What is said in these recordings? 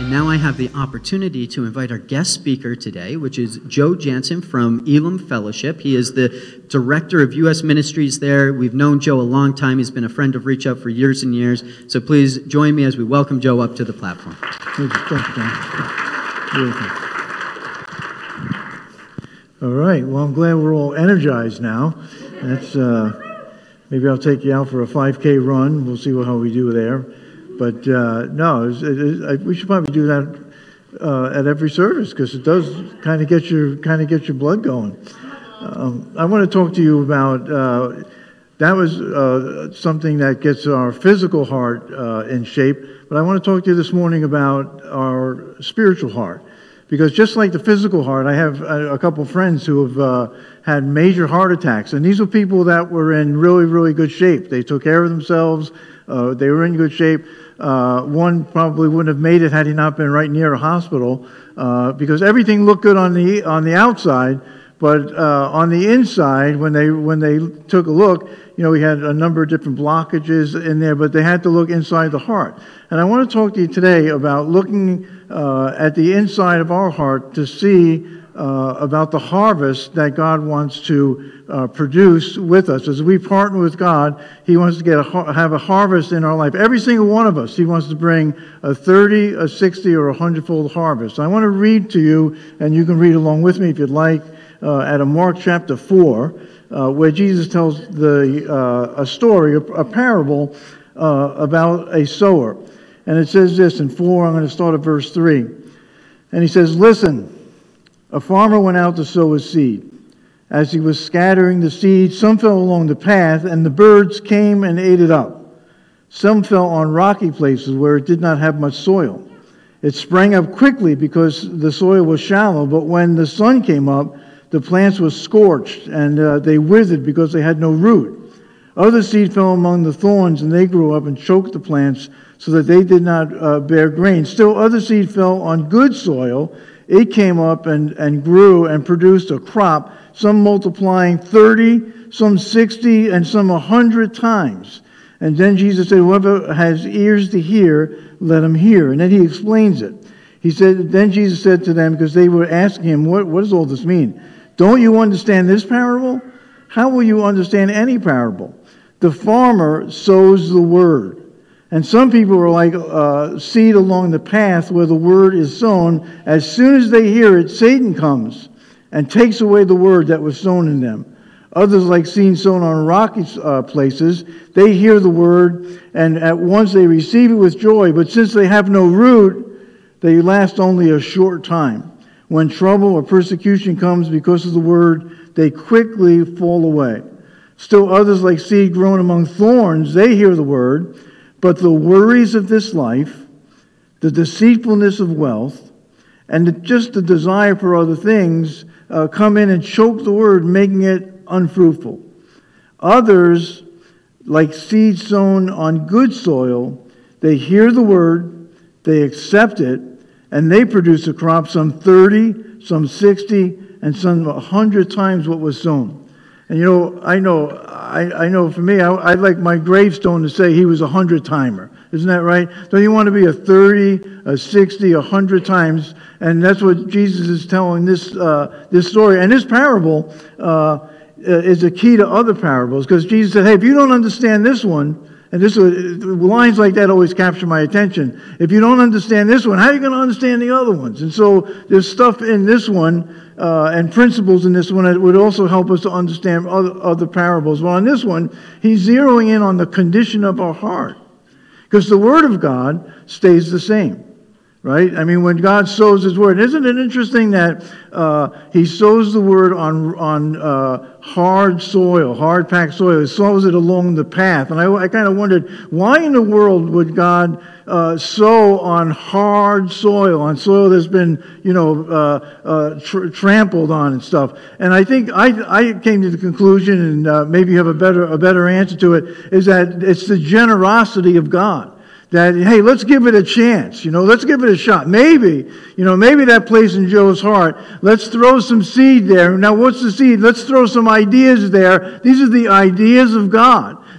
And now I have the opportunity to invite our guest speaker today, which is Joe Jansen from Elam Fellowship. He is the Director of U.S. Ministries there. We've known Joe a long time. He's been a friend of Reach Out for years and years. So please join me as we welcome Joe up to the platform. Thank you, John. All right. Well, I'm glad we're all energized now. That's maybe I'll take you out for a 5K run. We'll see how we do there. But no, we should probably do that at every service because it does kind of get your blood going. I want to talk to you about that was something that gets our physical heart in shape. But I want to talk to you this morning about our spiritual heart, because just like the physical heart, I have a couple friends who have had major heart attacks, and these were people that were in really, really good shape. They took care of themselves. They were in good shape. One probably wouldn't have made it had he not been right near a hospital, because everything looked good on the outside, but on the inside, when they took a look, we had a number of different blockages in there, but they had to look inside the heart. And I want to talk to you today about looking at the inside of our heart to see about the harvest that God wants to produce with us. As we partner with God, He wants to have a harvest in our life. Every single one of us, He wants to bring a 30, a 60, or a 100-fold harvest. I want to read to you, and you can read along with me if you'd like, out of Mark chapter 4, where Jesus tells a story, a parable about a sower. And it says this in 4, I'm going to start at verse 3. And He says, "Listen, a farmer went out to sow his seed. As he was scattering the seed, some fell along the path, and the birds came and ate it up. Some fell on rocky places where it did not have much soil. It sprang up quickly because the soil was shallow, but when the sun came up, the plants were scorched, and they withered because they had no root. Other seed fell among the thorns, and they grew up and choked the plants so that they did not bear grain. Still other seed fell on good soil. It came up and grew and produced a crop, some multiplying 30, some 60, and some 100 times. And then Jesus said, whoever has ears to hear, let him hear. And then He explains it. He said, then Jesus said to them, because they were asking Him, what does all this mean? Don't you understand this parable? How will you understand any parable? The farmer sows the word. And some people are like seed along the path where the word is sown. As soon as they hear it, Satan comes and takes away the word that was sown in them. Others, like seed sown on rocky places, they hear the word, and at once they receive it with joy. But since they have no root, they last only a short time. When trouble or persecution comes because of the word, they quickly fall away. Still others, like seed grown among thorns, they hear the word, but the worries of this life, the deceitfulness of wealth, and just the desire for other things come in and choke the word, making it unfruitful. Others, like seed sown on good soil, they hear the word, they accept it, and they produce a crop, some 30, some 60, and some 100 times what was sown. And I know for me, I'd like my gravestone to say he was a 100-timer. Isn't that right? Don't you want to be a 30, a 60, 100 times? And that's what Jesus is telling this story. And this parable is a key to other parables, because Jesus said, hey, if you don't understand this one, and lines like that always capture my attention. If you don't understand this one, how are you going to understand the other ones? And so there's stuff in this one and principles in this one that would also help us to understand other parables. Well, on this one, He's zeroing in on the condition of our heart, because the Word of God stays the same. Right? I mean, when God sows His word, isn't it interesting that He sows the word on hard soil, hard-packed soil? He sows it along the path. And I kind of wondered, why in the world would God sow on hard soil, on soil that's been, trampled on and stuff? And I think I came to the conclusion, and maybe you have a better answer to it, is that it's the generosity of God. That, hey, let's give it a chance, let's give it a shot. Maybe that place in Joe's heart, let's throw some seed there. Now, what's the seed? Let's throw some ideas there. These are the ideas of God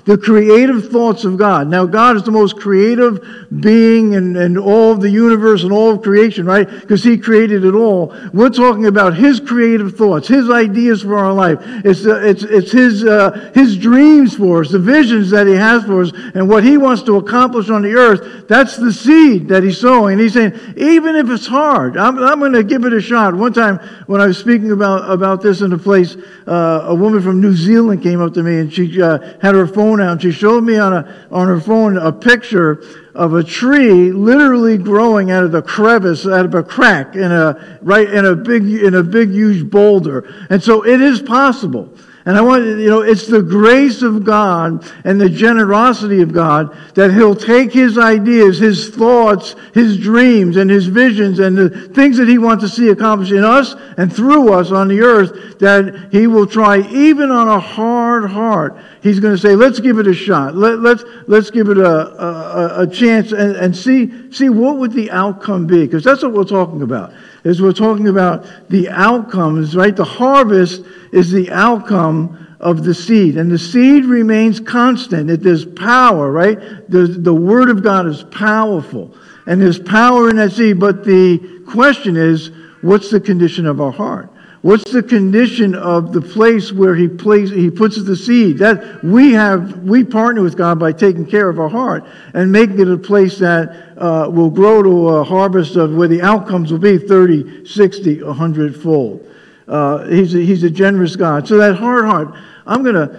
the creative thoughts of God. Now, God is the most creative being in all of the universe and all of creation, right? Because He created it all. We're talking about His creative thoughts, His ideas for our life. It's His dreams for us, the visions that He has for us, and what He wants to accomplish on the earth. That's the seed that He's sowing. And He's saying, even if it's hard, I'm going to give it a shot. One time when I was speaking about this in a place, a woman from New Zealand came up to me, and she had her phone out, and she showed me on her phone a picture of a tree literally growing out of the crevice, out of a crack in a big huge boulder. And so it is possible. And I want it's the grace of God and the generosity of God that He'll take His ideas, His thoughts, His dreams, and His visions, and the things that He wants to see accomplished in us and through us on the earth, that He will try even on a hard heart. He's going to say, let's give it a shot. Let's give it a chance and see what would the outcome be. Because that's what we're talking about. We're talking about the outcomes, right? The harvest is the outcome of the seed. And the seed remains constant. There's power, right? The Word of God is powerful. And there's power in that seed. But the question is, what's the condition of our heart? What's the condition of the place where He puts the seed? That we partner with God by taking care of our heart and making it a place that will grow to a harvest of where the outcomes will be 30, 60, 100-fold. He's a generous God. So that hard heart, I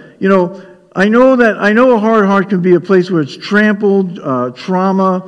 know a hard heart can be a place where it's trampled, trauma.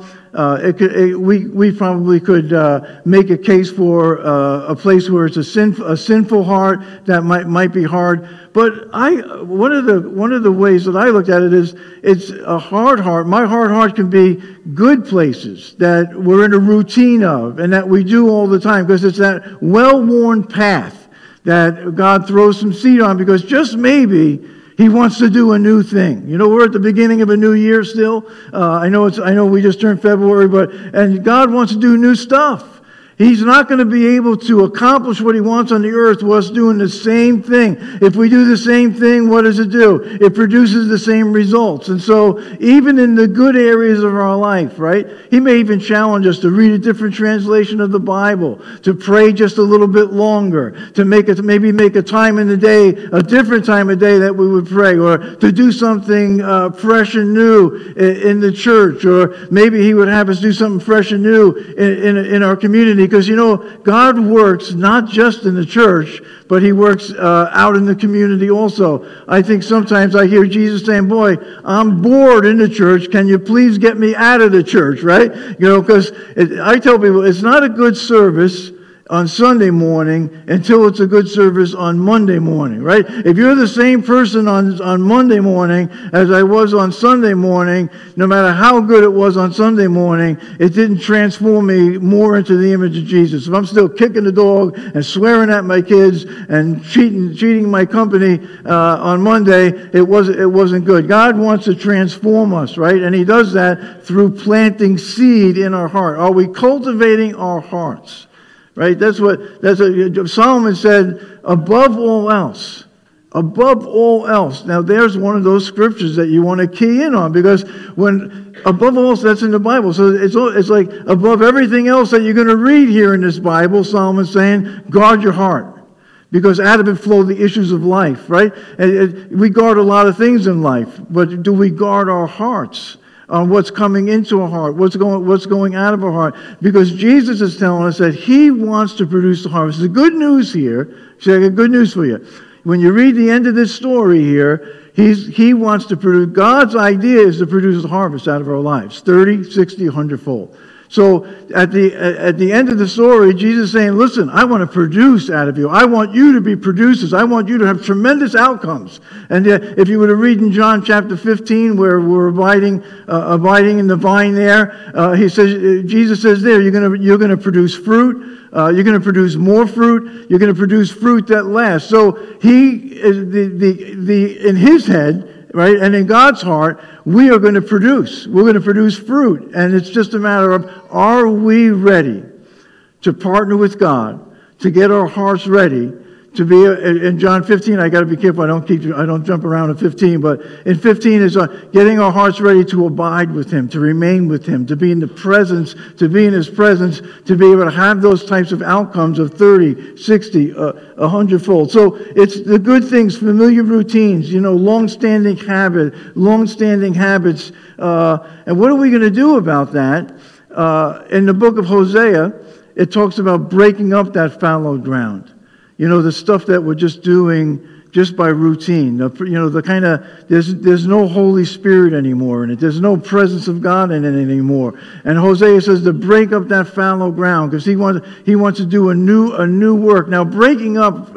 We probably could make a case for a place where it's a sinful heart that might be hard. But one of the ways that I looked at it is it's a hard heart. My hard heart can be good places that we're in a routine of and that we do all the time, because it's that well-worn path that God throws some seed on, because just maybe He wants to do a new thing. We're at the beginning of a new year still. I know we just turned February, and God wants to do new stuff. He's not going to be able to accomplish what He wants on the earth with us doing the same thing. If we do the same thing, what does it do? It produces the same results. And so even in the good areas of our life, right? He may even challenge us to read a different translation of the Bible, to pray just a little bit longer, to maybe make a time in the day, a different time of day that we would pray, or to do something fresh and new in the church, or maybe He would have us do something fresh and new in our community. Because, God works not just in the church, but He works out in the community also. I think sometimes I hear Jesus saying, boy, I'm bored in the church. Can you please get me out of the church, right? Because I tell people it's not a good service on Sunday morning until it's a good service on Monday morning, right? If you're the same person on Monday morning as I was on Sunday morning, no matter how good it was on Sunday morning, it didn't transform me more into the image of Jesus. If I'm still kicking the dog and swearing at my kids and cheating my company on Monday, it wasn't good. God wants to transform us, right? And He does that through planting seed in our heart. Are we cultivating our hearts? Right? That's what Solomon said, above all else. Above all else. Now, there's one of those scriptures that you want to key in on, because when above all else, that's in the Bible. So it's like above everything else that you're going to read here in this Bible, Solomon's saying, guard your heart. Because out of it flow the issues of life, right? And we guard a lot of things in life, but do we guard our hearts? On what's coming into our heart, what's going out of our heart. Because Jesus is telling us that He wants to produce the harvest. The good news here, I got good news for you. When you read the end of this story here, He wants to produce, God's idea is to produce the harvest out of our lives, 30, 60, 100-fold. So at the end of the story, Jesus is saying, listen, I want to produce out of you. I want you to be producers. I want you to have tremendous outcomes. And if you were to read in John chapter 15, where we're abiding in the vine there, Jesus says there, you're going to produce fruit. You're going to produce more fruit. You're going to produce fruit that lasts. So He in His head, right, and in God's heart, we are going to produce. We're going to produce fruit. And it's just a matter of, are we ready to partner with God, to get our hearts ready to be in John 15. I got to be careful. I don't jump around in 15. But in 15 is getting our hearts ready to abide with Him, to remain with Him, to be in the presence, to be in His presence, to be able to have those types of outcomes of 30, 60, 100-fold. So it's the good things, familiar routines, long-standing habits. And what are we going to do about that? In the book of Hosea, it talks about breaking up that fallow ground. The stuff that we're just doing just by routine. The kind of, there's no Holy Spirit anymore in it. There's no presence of God in it anymore. And Hosea says to break up that fallow ground because he wants to do a new work. Now, breaking up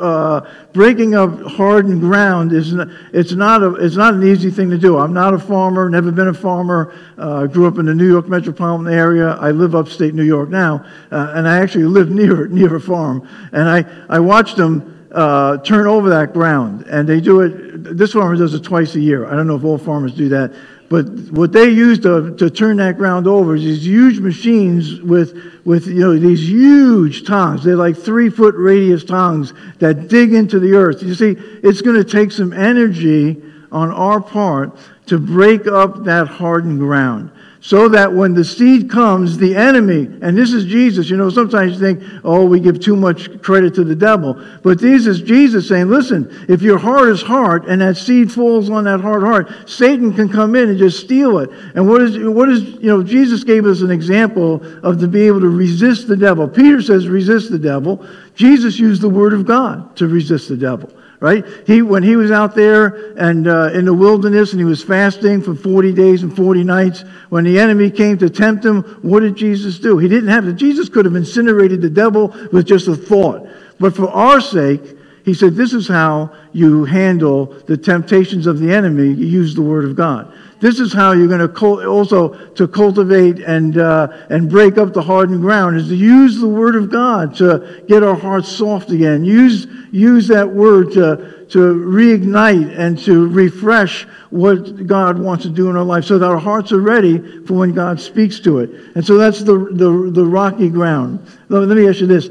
hardened ground it's not an easy thing to do. I'm not a farmer, never been a farmer. Grew up in the New York metropolitan area. I live upstate New York now, and I actually live near a farm. And I watched them turn over that ground, and they do it. This farmer does it twice a year. I don't know if all farmers do that, but what they use to turn that ground over is these huge machines with these huge tongs. They're like 3-foot radius tongs that dig into the earth. You see, it's going to take some energy on our part to break up that hardened ground, so that when the seed comes, the enemy, and this is Jesus, sometimes you think, oh, we give too much credit to the devil. But this is Jesus saying, listen, if your heart is hard and that seed falls on that hard heart, Satan can come in and just steal it. And what is Jesus gave us an example of to be able to resist the devil. Peter says resist the devil. Jesus used the word of God to resist the devil. Right? When he was out there and in the wilderness and he was fasting for 40 days and 40 nights, when the enemy came to tempt him, what did Jesus do? He didn't have to. Jesus could have incinerated the devil with just a thought. But for our sake, he said, this is how you handle the temptations of the enemy. You use the word of God. This is how you're going to cultivate and break up the hardened ground, is to use the word of God to get our hearts soft again. Use that word to reignite and to refresh what God wants to do in our life, so that our hearts are ready for when God speaks to it. And so that's the rocky ground. Let me ask you this: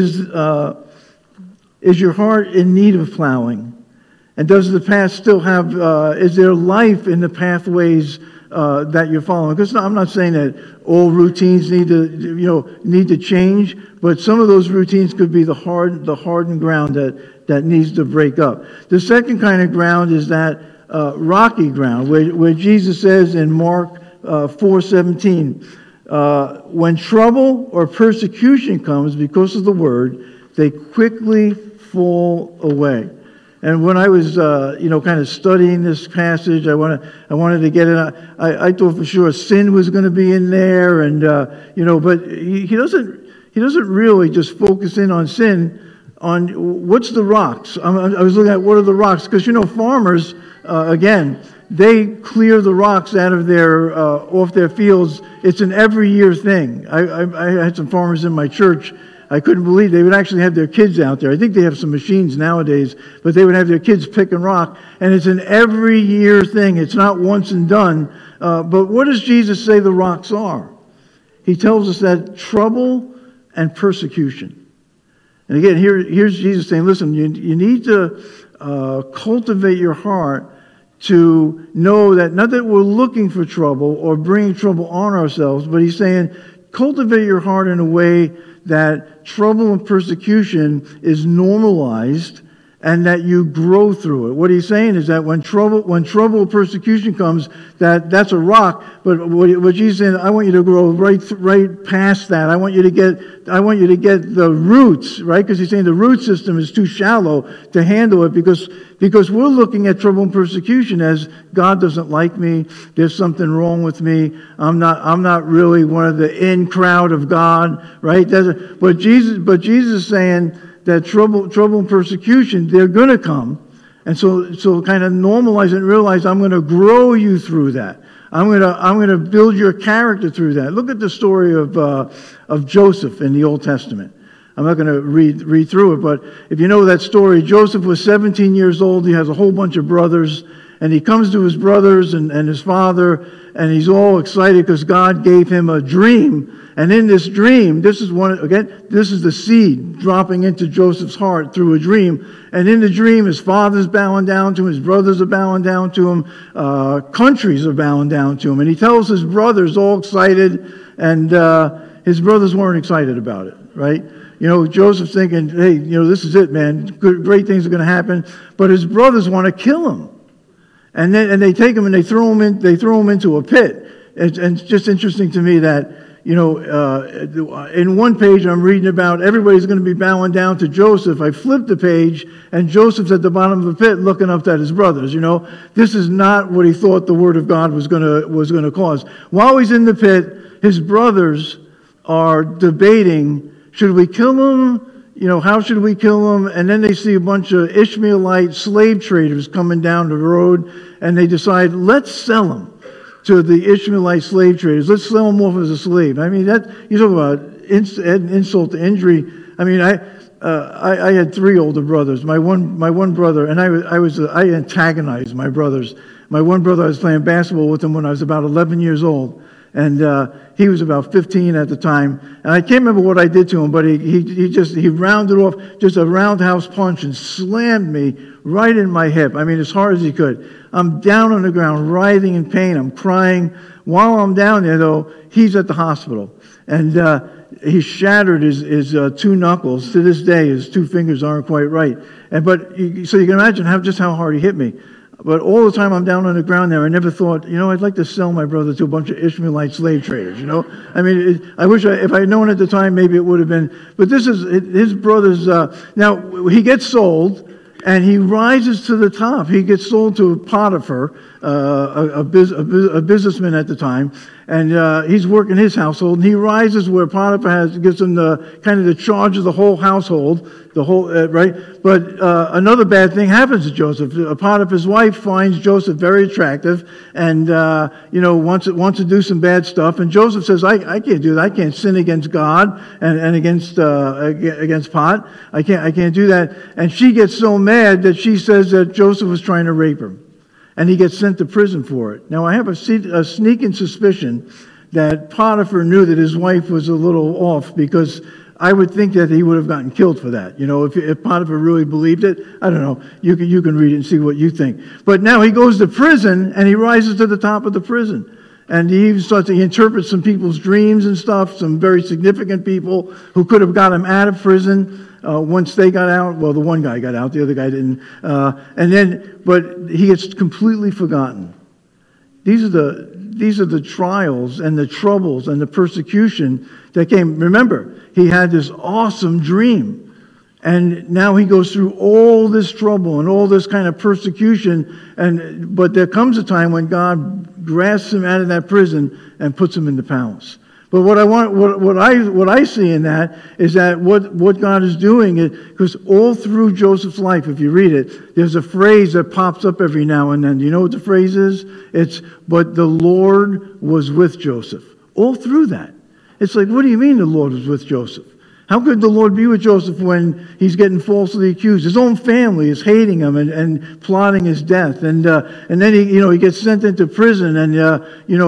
is your heart in need of plowing? And does the path still have, is there life in the pathways that you're following? Because I'm not saying that all routines need to change, but some of those routines could be the hardened ground that needs to break up. The second kind of ground is that rocky ground, where Jesus says in Mark 4:17, when trouble or persecution comes because of the word, they quickly fall away. And when I was, kind of studying this passage, I wanted to get it. I thought for sure sin was going to be in there, and but he doesn't really just focus in on sin. On what's the rocks? I was looking at what are the rocks, because farmers again, they clear the rocks out of off their fields. It's an every year thing. I had some farmers in my church. I couldn't believe they would actually have their kids out there. I think they have some machines nowadays, but they would have their kids picking rock, and it's an every year thing. It's not once and done. But what does Jesus say the rocks are? He tells us that trouble and persecution. And again, here's Jesus saying, listen, you need to cultivate your heart to know that, not that we're looking for trouble or bringing trouble on ourselves, but he's saying, cultivate your heart in a way that trouble and persecution is normalized and that you grow through it. What he's saying is that when trouble or persecution comes, that's a rock. But what Jesus is saying, I want you to grow right past that. I want you to get the roots, right? Because he's saying the root system is too shallow to handle it, because we're looking at trouble and persecution as God doesn't like me. There's something wrong with me. I'm not really one of the in crowd of God, right? But Jesus is saying that trouble and persecution, they're going to come. And so kind of normalize it and realize I'm going to grow you through that. I'm going to build your character through that. Look at the story of Joseph in the Old Testament. I'm not going to read through it, but if you know that story, Joseph was 17 years old. He has a whole bunch of brothers, and he comes to his brothers and his father, and he's all excited because God gave him a dream. And in this dream, this is the seed dropping into Joseph's heart through a dream. And in the dream, his father's bowing down to him, his brothers are bowing down to him, countries are bowing down to him. And he tells his brothers, all excited, and his brothers weren't excited about it, right? Joseph's thinking, hey, this is it, man. Great things are going to happen. But his brothers want to kill him. And they take him and they throw him into a pit. And it's just interesting to me that, in one page I'm reading about everybody's going to be bowing down to Joseph. I flipped the page, and Joseph's at the bottom of the pit looking up at his brothers. This is not what he thought the word of God was going to cause. While he's in the pit, his brothers are debating, should we kill him? How should we kill him? And then they see a bunch of Ishmaelite slave traders coming down the road, and they decide, let's sell him to the Ishmaelite slave traders. Let's sell him off as a slave. I mean, you talk about insult to injury. I mean, I had 3 older brothers. My one brother, and I antagonized my brothers. My one brother, I was playing basketball with him when I was about 11 years old. And he was about 15 at the time. And I can't remember what I did to him, but he rounded off just a roundhouse punch and slammed me right in my hip. I mean, as hard as he could. I'm down on the ground, writhing in pain. I'm crying. While I'm down there, though, he's at the hospital. And he shattered his 2 knuckles. To this day, his 2 fingers aren't quite right. So you can imagine how hard he hit me. But all the time I'm down on the ground there, I never thought, I'd like to sell my brother to a bunch of Ishmaelite slave traders, I mean, I wish if I had known at the time, maybe it would have been. But this is his brother's. Now, he gets sold, and he rises to the top. He gets sold to Potiphar, a businessman at the time, and he's working his household. And he rises where Potiphar gives him the charge of the whole household, right. But another bad thing happens to Joseph. Potiphar's wife finds Joseph very attractive, and wants to do some bad stuff. And Joseph says, "I can't do that. I can't sin against God and against Pot. I can't do that." And she gets so mad that she says that Joseph was trying to rape her. And he gets sent to prison for it. Now, I have a sneaking suspicion that Potiphar knew that his wife was a little off, because I would think that he would have gotten killed for that. If Potiphar really believed it, I don't know. You can read it and see what you think. But now he goes to prison, and he rises to the top of the prison. And he interprets some people's dreams and stuff, some very significant people who could have got him out of prison. Once they got out, well, the one guy got out, the other guy didn't. But he gets completely forgotten. These are the trials and the troubles and the persecution that came. Remember, he had this awesome dream, and now he goes through all this trouble and all this kind of persecution. But there comes a time when God grasps him out of that prison and puts him in the palace. But what I see in that is that what God is doing is, because all through Joseph's life, if you read it, there's a phrase that pops up every now and then. Do you know what the phrase is? It's, "But the Lord was with Joseph." All through that. It's like, what do you mean the Lord was with Joseph? How could the Lord be with Joseph when he's getting falsely accused? His own family is hating him and plotting his death. And then he gets sent into prison, and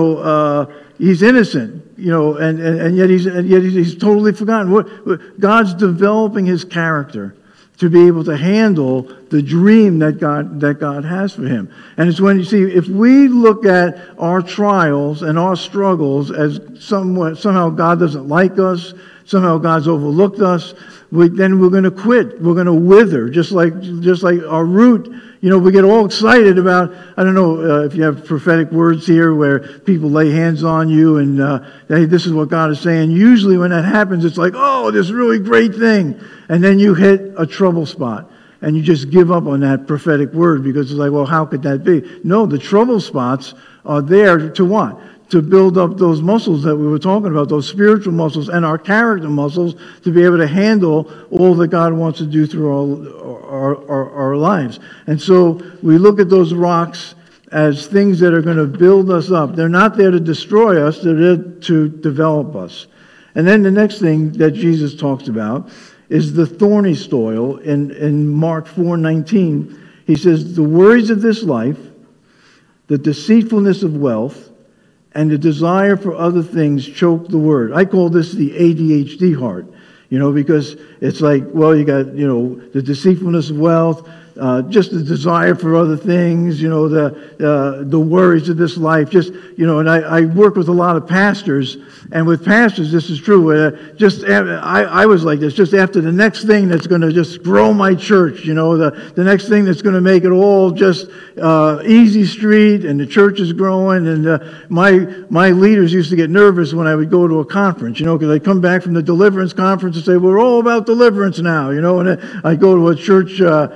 he's innocent. And yet he's totally forgotten. God's developing his character to be able to handle the dream that God has for him. And it's when you see, if we look at our trials and our struggles as somehow God doesn't like us, somehow God's overlooked us, then we're going to quit. We're going to wither, just like our root. We get all excited about, I don't know if you have prophetic words here where people lay hands on you and, hey, this is what God is saying. Usually when that happens, it's like, oh, this really great thing. And then you hit a trouble spot and you just give up on that prophetic word, because it's like, well, how could that be? No, the trouble spots are there to what? To build up those muscles that we were talking about, those spiritual muscles and our character muscles, to be able to handle all that God wants to do through our lives. And so we look at those rocks as things that are going to build us up. They're not there to destroy us, they're there to develop us. And then the next thing that Jesus talks about is the thorny soil. In Mark 4:19, he says, "The worries of this life, the deceitfulness of wealth, and the desire for other things choke the word. I call this the ADHD heart, because it's like, well, you got, the deceitfulness of wealth, just the desire for other things, the worries of this life, and I work with a lot of pastors, and with pastors, this is true. I was like this, just after the next thing that's going to just grow my church, the next thing that's going to make it all just easy street, and the church is growing, and my leaders used to get nervous when I would go to a conference, because I'd come back from the deliverance conference and say, we're all about deliverance now, and I'd go to a church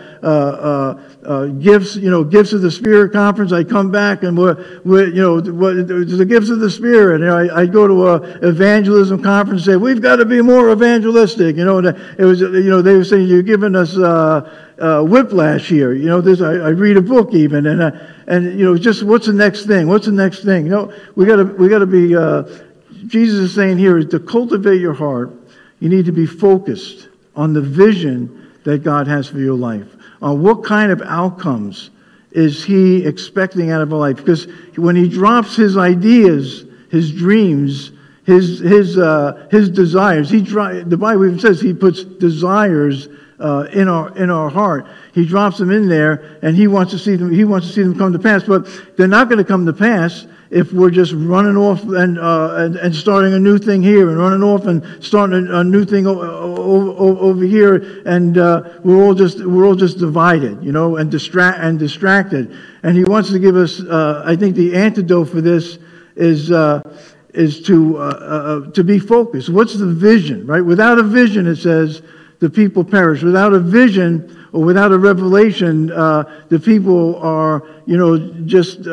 gifts of the Spirit conference. I come back and the gifts of the Spirit. I go to a evangelism conference and say, we've got to be more evangelistic. And it was, they were saying, you're giving us whiplash here. I read a book even, and just what's the next thing? What's the next thing? We got to be. Jesus is saying here is to cultivate your heart. You need to be focused on the vision that God has for your life. What kind of outcomes is He expecting out of our life? Because when He drops His ideas, His dreams, His desires, the Bible even says He puts desires in our heart. He drops them in there, and He wants to see them. He wants to see them come to pass. But they're not going to come to pass if we're just running off and starting a new thing here, and running off and starting a new thing over here, and we're all just divided, and distracted. And He wants to give us. I think the antidote for this is to be focused. What's the vision, right? Without a vision, it says, the people perish. Without a vision or without a revelation, the people are, just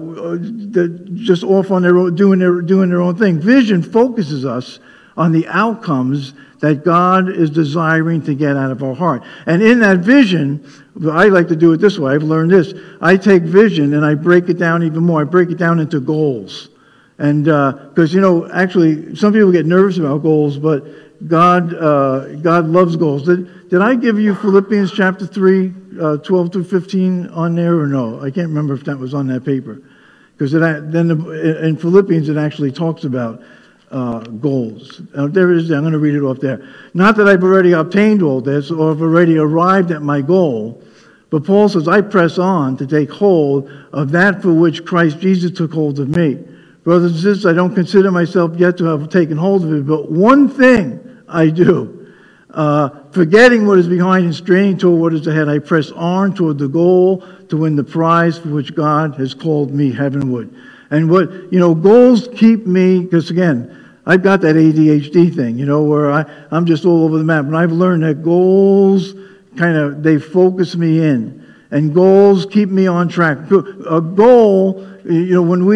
off on their own, doing their own thing. Vision focuses us on the outcomes that God is desiring to get out of our heart. And in that vision, I like to do it this way. I've learned this. I take vision and I break it down even more. I break it down into goals. And because, actually, some people get nervous about goals, but God loves goals. Did I give you Philippians chapter 3, 12 through 15 on there or no? I can't remember if that was on that paper. Because in Philippians it actually talks about goals. There it is. I'm going to read it off there. Not that I've already obtained all this or have already arrived at my goal, but Paul says, I press on to take hold of that for which Christ Jesus took hold of me. Brothers and sisters, I don't consider myself yet to have taken hold of it, but one thing I do, forgetting what is behind and straining toward what is ahead, I press on toward the goal to win the prize for which God has called me heavenward. And goals keep me, because again, I've got that ADHD thing, where I'm just all over the map. And I've learned that goals they focus me in. And goals keep me on track. A goal, when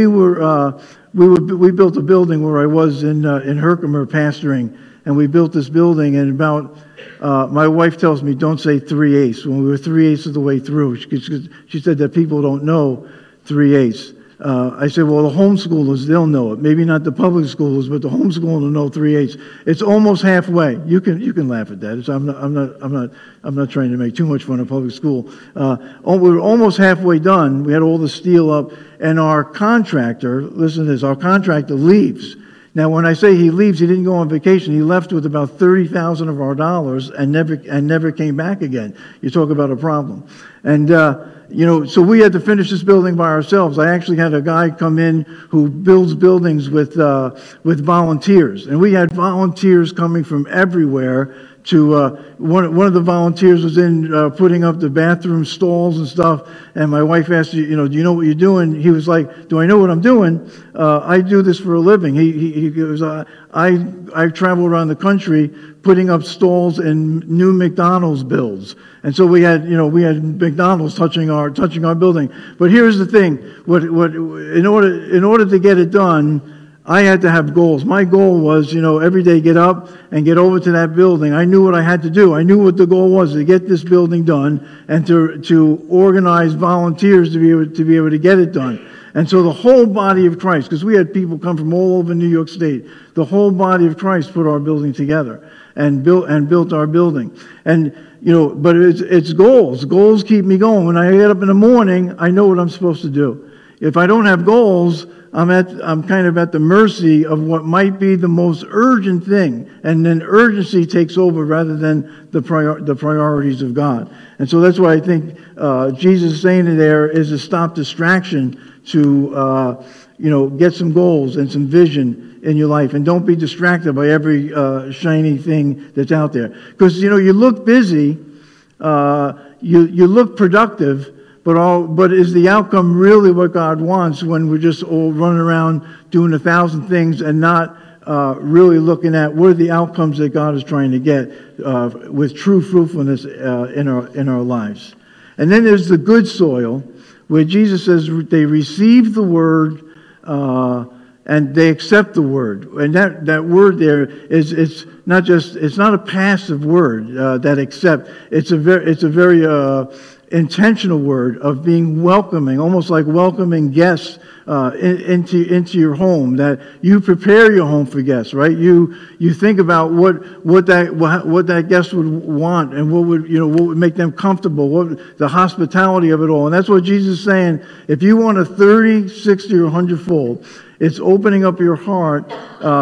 we built a building where I was in Herkimer pastoring, and we built this building, and my wife tells me, don't say 3/8. When we were 3/8 of the way through, she said that people don't know 3/8. I said, well, the homeschoolers, they'll know it. Maybe not the public schools, but the homeschoolers will know 3/8. It's almost halfway. You can laugh at that. I'm not trying to make too much fun of public school. We were almost halfway done. We had all the steel up, and our contractor, listen to this, our contractor leaves. Now, when I say he leaves, he didn't go on vacation. He left with about $30,000 of our dollars and never came back again. You talk about a problem. And so we had to finish this building by ourselves. I actually had a guy come in who builds buildings with volunteers, and we had volunteers coming from everywhere. One of the volunteers was in putting up the bathroom stalls and stuff, and my wife asked, do you know what you're doing? He was like, do I know what I'm doing? I do this for a living. He goes, I travel around the country putting up stalls in new McDonald's builds. And so we had McDonald's touching our building. But here's the thing: in order to get it done, I had to have goals. My goal was, every day get up and get over to that building. I knew what I had to do. I knew what the goal was, to get this building done and to organize volunteers to be able to get it done. And so the whole body of Christ, because we had people come from all over New York State, the whole body of Christ put our building together and built our building. And but it's goals. Goals keep me going. When I get up in the morning, I know what I'm supposed to do. If I don't have goals, I'm kind of at the mercy of what might be the most urgent thing, and then urgency takes over rather than the priorities of God. And so that's why I think Jesus saying it there is to stop distraction, to get some goals and some vision in your life, and don't be distracted by every shiny thing that's out there. Because you look busy, you look productive. But is the outcome really what God wants when we're just all running around doing 1,000 things and not really looking at what are the outcomes that God is trying to get with true fruitfulness in our lives? And then there's the good soil, where Jesus says they receive the word and they accept the word. And that word there it's not a passive word that accept. It's a very intentional word of being welcoming, almost like welcoming guests into your home. That you prepare your home for guests, right? You think about what that guest would want, and what would make them comfortable, what the hospitality of it all. And that's what Jesus is saying. If you want a 30, 60, or 100-fold, it's opening up your heart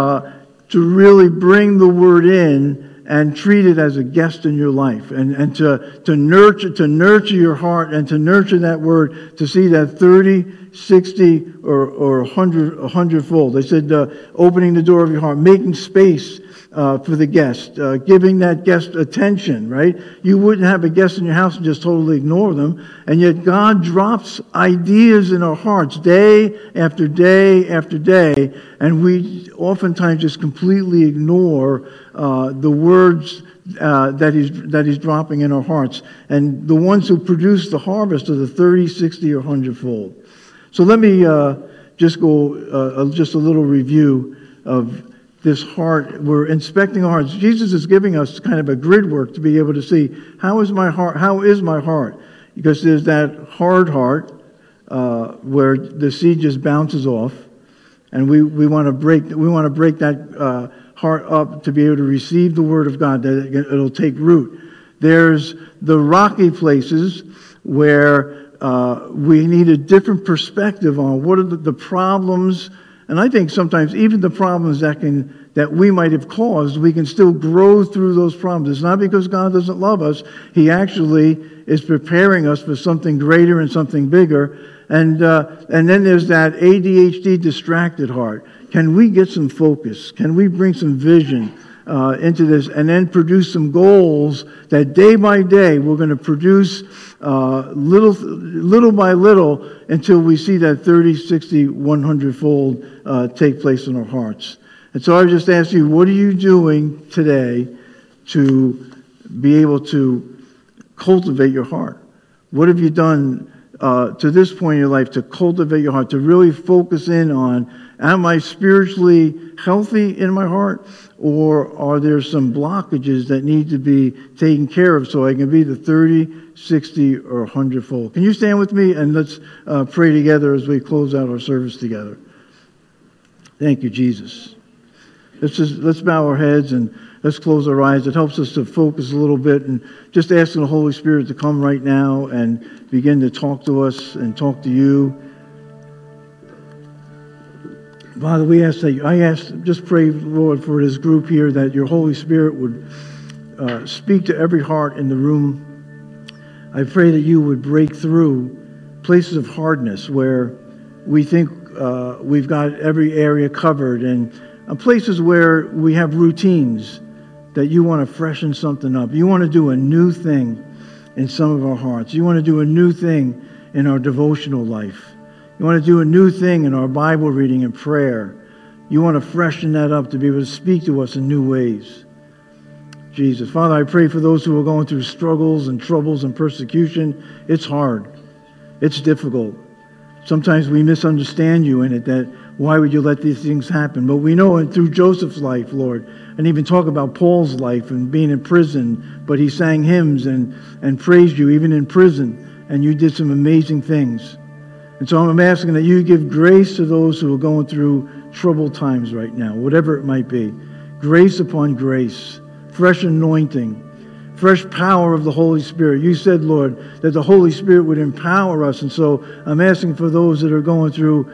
to really bring the word in and treat it as a guest in your life, and to nurture your heart, and to nurture that word, to see that 30, 60, or 100-fold. They said opening the door of your heart, making space for the guest, giving that guest attention, right? You wouldn't have a guest in your house and just totally ignore them, and yet God drops ideas in our hearts day after day after day, and we oftentimes just completely ignore the words that he's dropping in our hearts. And the ones who produce the harvest are the 30, 60, or 100-fold. So let me just go just a little review of this heart. We're inspecting our hearts. Jesus is giving us kind of a grid work to be able to see, how is my heart? Because there's that hard heart where the seed just bounces off, and we want to break that heart up to be able to receive the word of God, that it'll take root. There's the rocky places where we need a different perspective on what are the problems. And I think sometimes even the problems that we might have caused, we can still grow through those problems. It's not because God doesn't love us. He actually is preparing us for something greater and something bigger. And then there's that ADHD distracted heart. Can we get some focus? Can we bring some vision into this, and then produce some goals that day by day we're going to produce little by little until we see that 30, 60, 100-fold take place in our hearts. And so I would just ask you, what are you doing today to be able to cultivate your heart? What have you done to this point in your life to cultivate your heart, to really focus in on, am I spiritually healthy in my heart, or are there some blockages that need to be taken care of so I can be the 30, 60, or 100-fold? Can you stand with me, and let's pray together as we close out our service together. Thank you, Jesus. Let's bow our heads and let's close our eyes. It helps us to focus a little bit, and just asking the Holy Spirit to come right now and begin to talk to us and talk to you. Father, just pray, Lord, for this group here, that your Holy Spirit would speak to every heart in the room. I pray that you would break through places of hardness where we think we've got every area covered, and places where we have routines that you want to freshen something up. You want to do a new thing in some of our hearts. You want to do a new thing in our devotional life. You want to do a new thing in our Bible reading and prayer. You want to freshen that up to be able to speak to us in new ways. Jesus. Father, I pray for those who are going through struggles and troubles and persecution. It's hard. It's difficult. Sometimes we misunderstand you in it, that why would you let these things happen? But we know it through Joseph's life, Lord, and even talk about Paul's life and being in prison, but he sang hymns and praised you even in prison, and you did some amazing things. And so I'm asking that you give grace to those who are going through troubled times right now, whatever it might be. Grace upon grace, fresh anointing, fresh power of the Holy Spirit. You said, Lord, that the Holy Spirit would empower us. And so I'm asking for those that are going through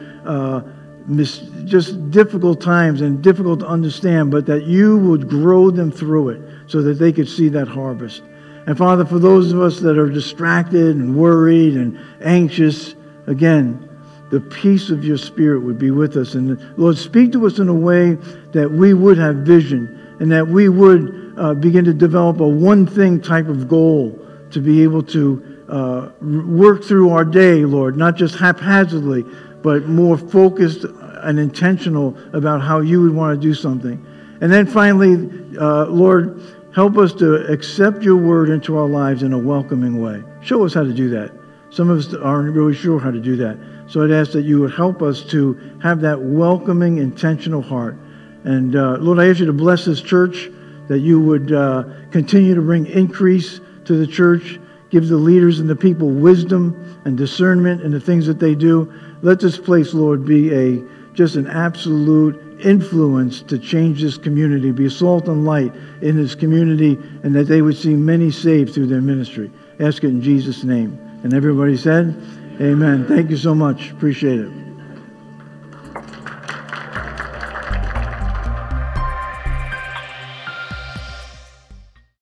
just difficult times and difficult to understand, but that you would grow them through it so that they could see that harvest. And Father, for those of us that are distracted and worried and anxious, again, the peace of your Spirit would be with us. And Lord, speak to us in a way that we would have vision and that we would begin to develop a one-thing type of goal to be able to work through our day, Lord, not just haphazardly, but more focused and intentional about how you would want to do something. And then finally, Lord, help us to accept your word into our lives in a welcoming way. Show us how to do that. Some of us aren't really sure how to do that. So I'd ask that you would help us to have that welcoming, intentional heart. And Lord, I ask you to bless this church, that you would continue to bring increase to the church, give the leaders and the people wisdom and discernment in the things that they do. Let this place, Lord, be just an absolute influence to change this community, be a salt and light in this community, and that they would see many saved through their ministry. Ask it in Jesus' name. And everybody said, amen. Thank you so much. Appreciate it.